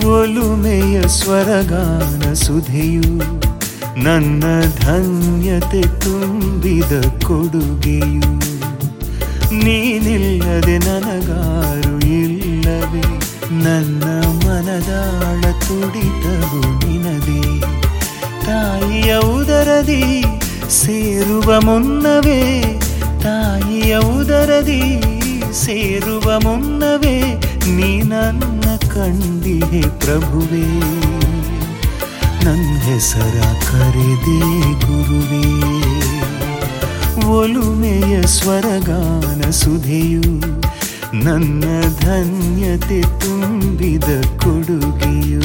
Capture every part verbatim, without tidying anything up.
ಒಲುಮೆಯ ಸ್ವರಗಾನ ಸುಧೆಯು ನನ್ನ ಧನ್ಯತೆ ತುಂಬಿದ ಕೊಡುಗೆಯು. ನೀನಿಲ್ಲದೆ ನನಗಾರು ಇಲ್ಲವೇ, ನನ್ನ ಮನದಾಳ ತುಡಿತವು ನಿನದೇ. ತಾಯಿಯ ಉದರದಿ ಸೇರುವ ಮುನ್ನವೇ, ತಾಯಿಯ ಉದರದಿ ಸೇರುವ ಮುನ್ನವೇ ನೀ ನನ್ನ ಕಂಡಿಹೆ ಪ್ರಭುವೇ. ನನ್ನ ಹೆಸರ ಕರೆದೇ ಗುರುವೇ. ಒಲುಮೆಯ ಸ್ವರಗಾನ ಸುಧೆಯು ನನ್ನ ಧನ್ಯತೆ ತುಂಬಿದ ಕೊಡುಗೆಯು.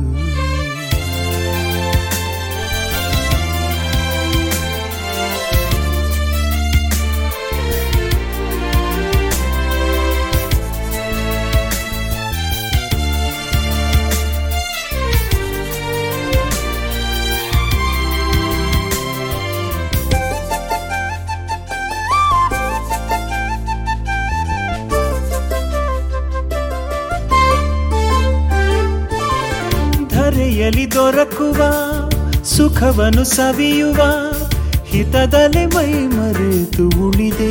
ಧರೆಯಲಿ ದೊರಕುವ ಸುಖವನ್ನು ಸವಿಯುವ ಹಿತದಲೆ ಮೈ ಮರೆತು ಉಳಿದೆ.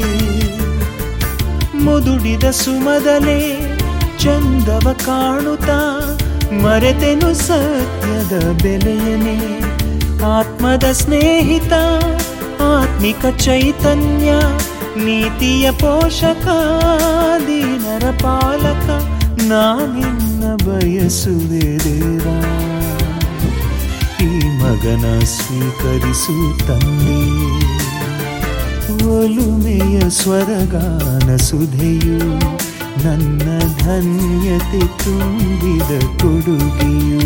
ಮುದುಡಿದ ಸುಮದಲೆ ಚಂದವ ಕಾಣುತ್ತಾ ಮರೆತೆನು ಸತ್ಯದ ಬೆಲೆಯನೇ. ಆತ್ಮದ ಸ್ನೇಹಿತ, ಆತ್ಮಿಕ ಚೈತನ್ಯ, ನೀತಿಯ ಪೋಷಕ, ದೀನರ ಪಾಲಕ, ನಾನಿನ್ನ ಬಯಸುವೆ ದೇವಾ. ಈ ಮಗನ ಸ್ವೀಕರಿಸು ತಂದೆ. ಒಲುಮೆಯ ಸ್ವರಗಾನ ಸುಧೆಯು ನನ್ನ ಧನ್ಯತೆ ತುಂಬಿದ ಕೊಡುಗೆಯು.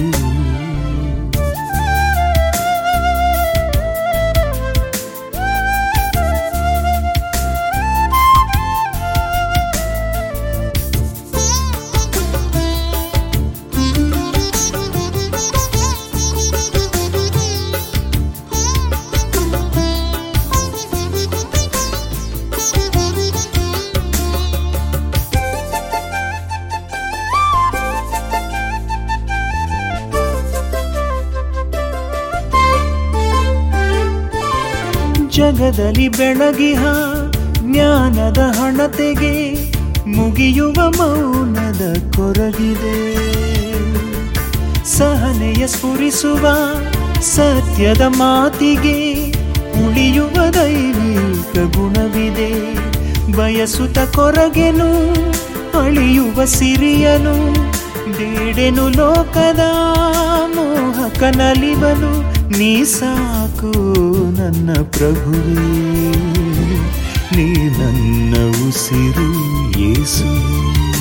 ಜಗದಲ್ಲಿ ಬೆಳಗಿಹ ಜ್ಞಾನದ ಹಣತೆಗೆ ಮುಗಿಯುವ ಮೌನದ ಕೊರಗಿದೆ. ಸಹನೆಯ ಸ್ಫುರಿಸುವ ಸತ್ಯದ ಮಾತಿಗೆ ಉಳಿಯುವ ದೈವಿಕ ಗುಣವಿದೆ. ಬಯಸುತ್ತ ಕೊರಗೆನು ಅಳಿಯುವ ಸಿರಿಯನು, ಬೇಡೆನು ಲೋಕದ ಮೋಹಕ ನಲಿವನು. ನೀ ಸಾಕು ನನ್ನ ಪ್ರಭುವೇ, ನೀ ನನ್ನ ಉಸಿರು ಯೇಸುವೇ.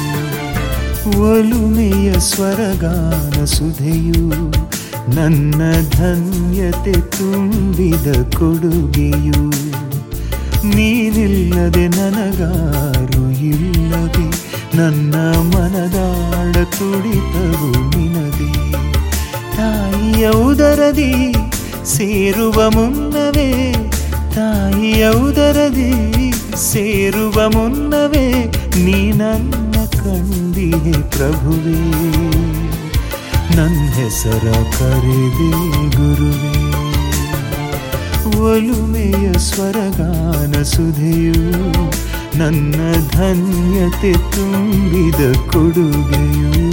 ಒಲುಮೆಯ ಸ್ವರಗಾನ ಸುಧೆಯು ನನ್ನ ಧನ್ಯತೆ ತುಂಬಿದ ಕೊಡುಗೆಯು. ನೀನಿಲ್ಲದೆ ನನಗಾರು ಇಲ್ಲದೆ, ನನ್ನ ಮನದಾಳ ತುಡಿತವು ನಿನದೇ. ತಾಯಿಯ ಉದರದಿ ಸೇರುವ ಮುನ್ನವೇ, ತಾಯಿಯ ಉದರದಿ ಸೇರುವ ಮುನ್ನವೇ ನೀ ನನ್ನ ಕಂಡಿಹೆ ಪ್ರಭುವೇ. ನನ್ನ ಹೆಸರ ಕರೆದೇ ಗುರುವೇ. ಒಲುಮೆಯ ಸ್ವರಗಾನ ಸುಧೆಯು ನನ್ನ ಧನ್ಯತೆ ತುಂಬಿದ ಕೊಡುಗೆಯು.